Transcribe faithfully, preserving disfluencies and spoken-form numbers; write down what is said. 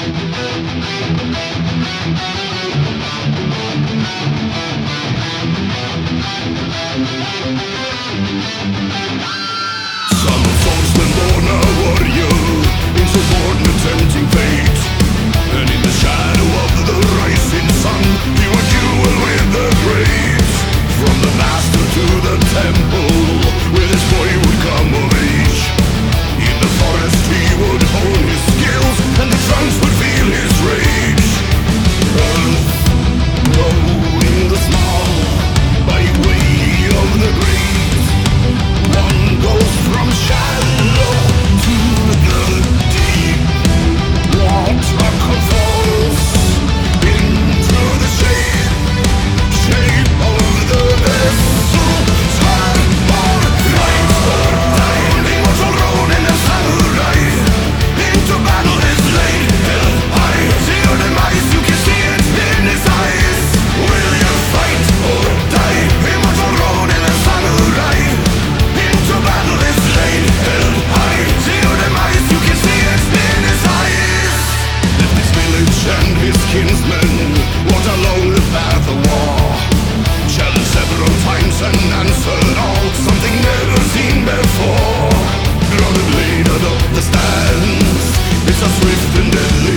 Some swordsman born a warrior, insubordinate tempting fate. And in the shadow of the rising sun, he would duel with the great. From the master to the temple, with his boy would come of age. In the forest he would hone his skills, and the trunks would feel his rage. Earth, growing the small, by way of the great. One goes from shallow to the deep. Water controls into the shape, shape of the vessel. Time or life or die, the immortal Ronin and samurai. Into battle is laid, held high. See your demise, you can see it in his eyes. Will you fight or die? Immortal Ronin and samurai. Into battle is laid, held high. See your demise, you can see it in his eyes. Left his village and his kinsmen, walked along the path of war. Challenged several times and answered all, something never seen before. Grounded blade up the stands, it's a swift and deadly